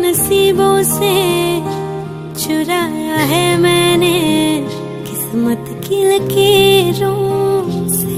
नसीबों से चुराया है मैंने किस्मत की लकीरों से।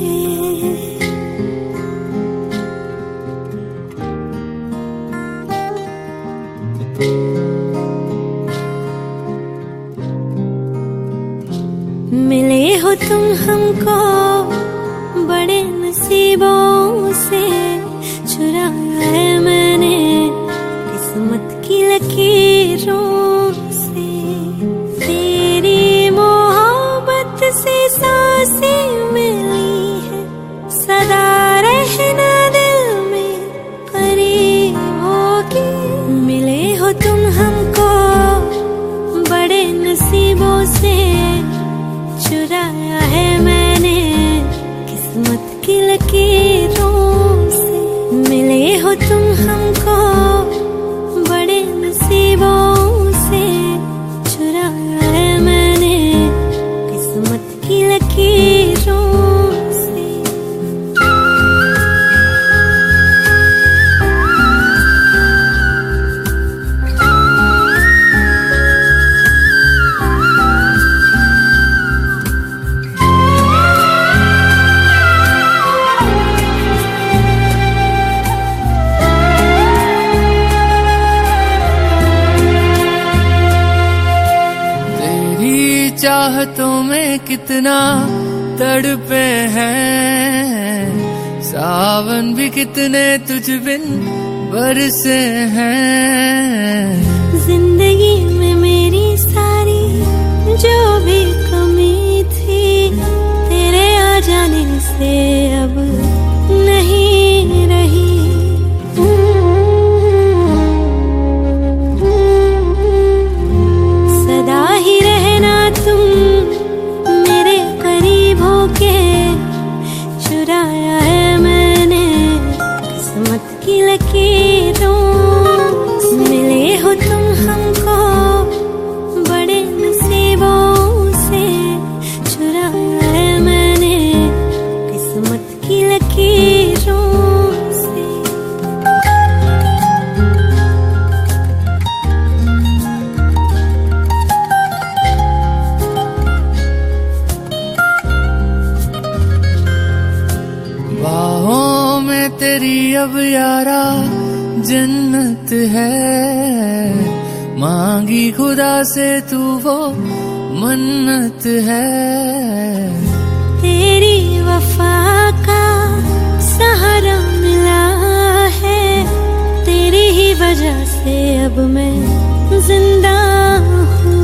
मिले हो तुम हमको बड़े नसीबों से, चुराया है मैंने किस्मत की लकीरों से। तेरी मोहब्बत से सांसें मिली है, सदा रहना दिल में करीबों की। मिले हो तुम हमको बड़े नसीबों से, चुराया है मैंने किस्मत की लकीरों से। मिले हो तुम हमको बड़े नसीबों से, चुराया है मैंने किस्मत की लकीरों से। चाहतों में कितना तड़पे हैं, सावन भी कितने तुझ बिन बरसे हैं। जिंदगी में मेरी सारी जो भी कमी थी, तेरे आ जाने से अब नहीं रही। सदा ही रहना तुम मेरे करीब होके, चुराया है मैंने किस्मत की लकीरों से। मिले हो तुम हमको बड़े नसीबों से, चुराया है मैंने किस्मत की लकीरों से। बाहों में तेरी अब यारा जन्नत है, मांगी खुदा से तू वो मन्नत है। तेरी वफा का सहारा मिला है, तेरी ही वजह से अब मैं जिंदा हूँ।